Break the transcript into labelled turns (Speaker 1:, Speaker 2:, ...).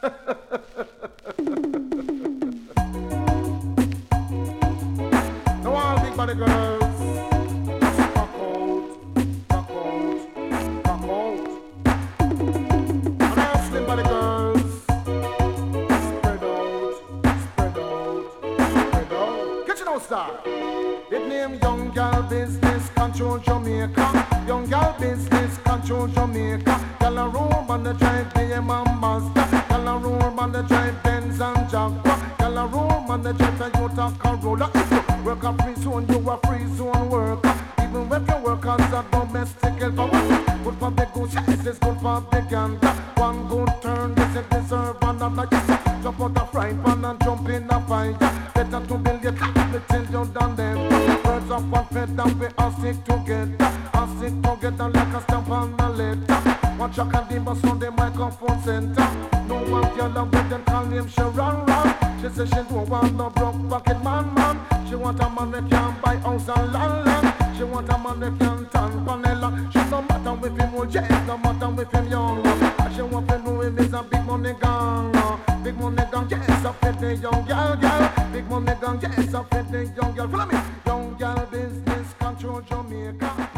Speaker 1: No all big body girls. Rock out, rock out, rock out. And all slim body girls. Spread out, spread out, spread out. Get your nose star. It name Young Gal Business Control Jamaica. Young Gal Business Control Jamaica. Gal a room on the drive BM and Mazda. Gal a room on the drive Benz and Jaguar. Gal a room on the drive Toyota Corolla. If you work a free zone, you a free zone worker. Even if you work as a domestic helper, good for the goose, yes, it's good for the gander. One good turn, yes, it deserve another. Yes, jump out a frying pan and jump in a fire. Better to build your capital you than them. Birds of one feather, we all stick together. All stick together like a stamp on a letter. Watch your Cadiba on the microphone center. No one girl with them call him Sharon Ron. She says she don't want no broke pocket man. She want a man that can buy house and land. She want a man that can tan panela. She no matter with him old, yes, no matter with him young. She want to know him is a big money gang. Big money gang, yes, I fit the young girl. Big money gang, yes, I fit the young girl. Follow me. Young girl business control Jamaica.